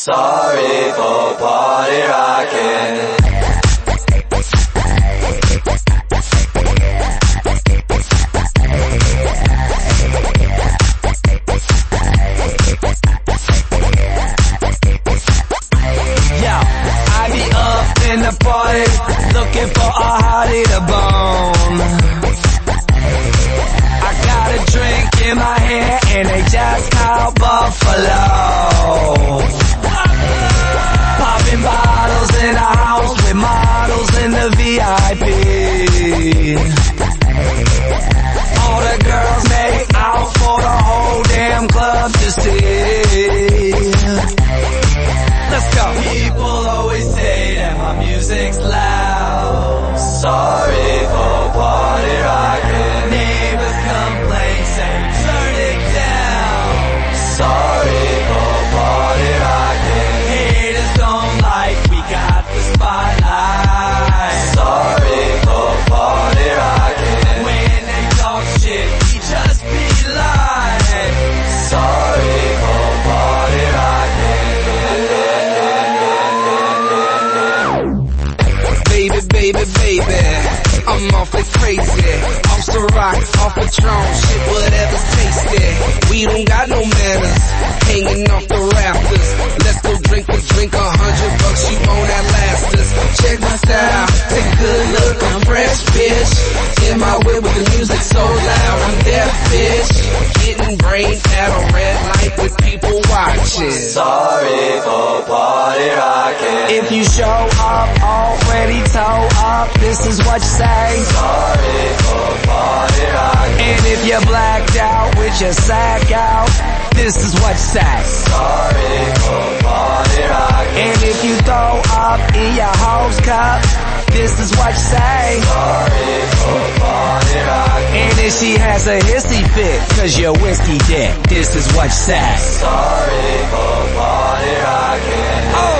Sorry for party rocking. In the party, looking for a hottie to bone. I got a drink in my hand and they just called Buffalo. Popping bottles in the house with models in the VIP. All the girls make out for the whole damn club to see. Let's go. People always say that my music's loud. Sorry for party rocking. Neighbors complain, say turn it down. Sorry for party rocking. Haters don't like we got the spotlight. Sorry for party rocking. When they talk shit, we just be lying. Sorry for party rocking. Baby, I'm awfully crazy. Off Ciroc, off Patron, shit, whatever's tasty. We don't got no manners, hanging off the rafters. Let's go drink a drink, $100, you won't outlast us. Check my style, take a good look, I'm fresh, bitch. In my way with the music so loud, I'm deaf, bitch. Getting brain at a red light with people watching. Sorry for party rocking. If you show up already toe up, this is what you say. Sorry for party rocking. And if you're blacked out with your sack out, this is what you say. Sorry for party rocking. And if you throw up in your hose cup, this is what you say. Sorry for party rocking. And if she has a hissy fit, cause you're whiskey dick, this is what you say. Sorry for party rocking.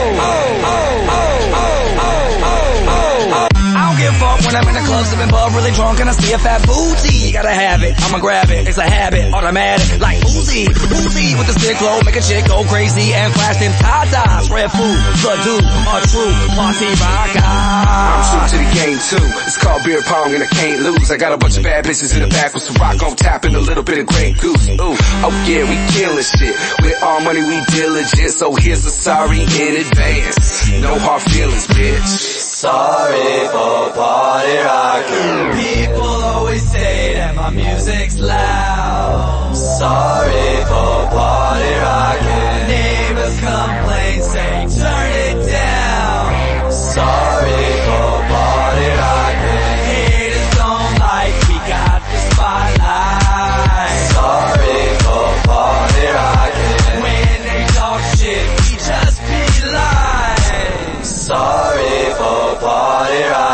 I don't give a fuck when I'm in the club sipping bub, really drunk and I see a fat booty. You gotta have it, I'ma grab it, it's a habit, automatic, like Uzi with the stick low, make a chick go crazy and flash them tatas. Red food, blood dude, a true party rocker. I'm true to the game too, it's called beer pong and I can't lose. I got a bunch of bad bitches in the back with some rock on tap and a little bit of Grey Goose. Ooh, oh yeah, we killing shit, with all money we diligent, so here's a sorry in advance. No hard feelings, bitch. Sorry for party rocking. People always say that my music's loud. Sorry for party rocking. Neighbors complain, say turn it down. Sorry for party rocking. Haters don't like we got the spotlight. Sorry for party rocking. When they talk shit, we just be lying. Sorry for party rocking.